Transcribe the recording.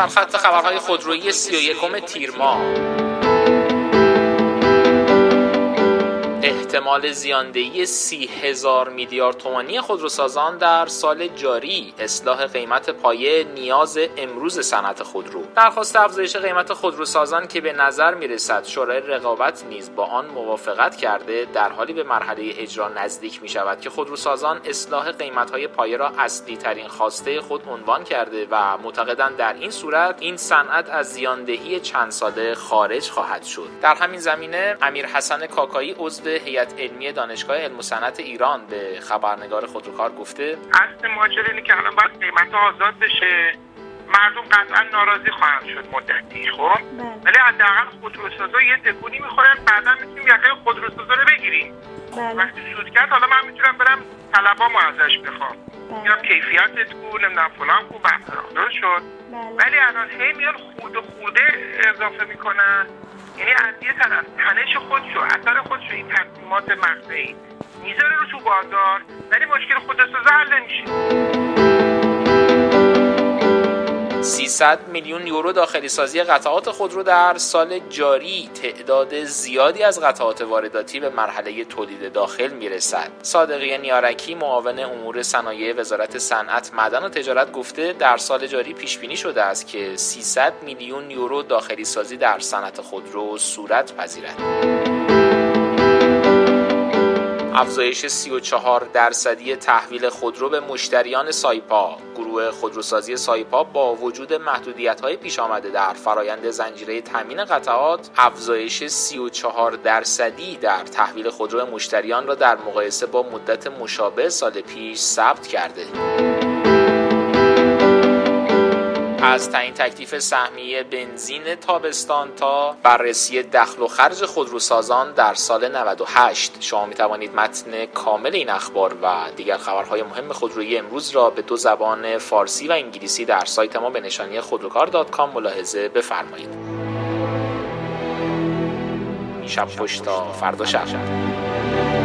در خط خبرهای خودرویی 31 تیر ماه، احتمال زیاندهی 30,000 میلیارد تومانی خودروسازان در سال جاری، اصلاح قیمت پایه نیاز امروز صنعت خودرو. درخواست افزایش قیمت خودروسازان که به نظر میرسد شورای رقابت نیز با آن موافقت کرده، در حالی به مرحله اجرا نزدیک می شود که خودروسازان اصلاح قیمت‌های پایه را اصلی ترین خواسته خود عنوان کرده و معتقدند در این صورت این صنعت از زیاندهی چند ساله خارج خواهد شد. در همین زمینه امیر حسن کاکایی عضو هیئت علمی دانشگاه علم و صنعت ایران به خبرنگار خودروکار گفته اصل ماجرا اینه که الان باید قیمت آزاد بشه، مردم قطعا ناراضی خواهند شد مدتی، خب ولی حداقل خودروسازا یه تکونی میخورن، بعدا میتونیم یقه خودروسازا رو بگیریم. وقتی سود کرد حالا من میتونم برم طلبامو ازش بخوام، میگم کیفیتت کو، نمیدونم فلان کو، درست شد. ولی الان هی میان خورده اضافه میکنن، یعنی از یه طرف تنش خودشو، اثر خودشو این تصمیمات مقطعی میذاره رو تو بازار، ولی مشکل خودروسازا حل نمیشه. 300 میلیون یورو داخلی سازی قطعات خودرو در سال جاری، تعداد زیادی از قطعات وارداتی به مرحله تولید داخل میرسد. صادقی نیارکی معاون امور صنایع وزارت صنعت، معدن و تجارت گفته در سال جاری پیش بینی شده است که 300 میلیون یورو داخلی سازی در صنعت خودرو صورت پذیرد. افزایش 34% تحویل خودرو به مشتریان سایپا. گروه خودروسازی سایپا با وجود محدودیت‌های پیش آمده در فرایند زنجیره تامین قطعات، افزایش 34% در تحویل خودرو مشتریان را در مقایسه با مدت مشابه سال پیش ثبت کرده. از تعیین تکلیف سهمیه بنزین تابستان تا بررسی دخل و خرج خودروسازان در سال 98. شما می توانید متن کامل این اخبار و دیگر خبرهای مهم خودرویی امروز را به 2 زبان فارسی و انگلیسی در سایت ما به نشانی خودروکار.com ملاحظه بفرمایید. شب خوش تا فردا شب.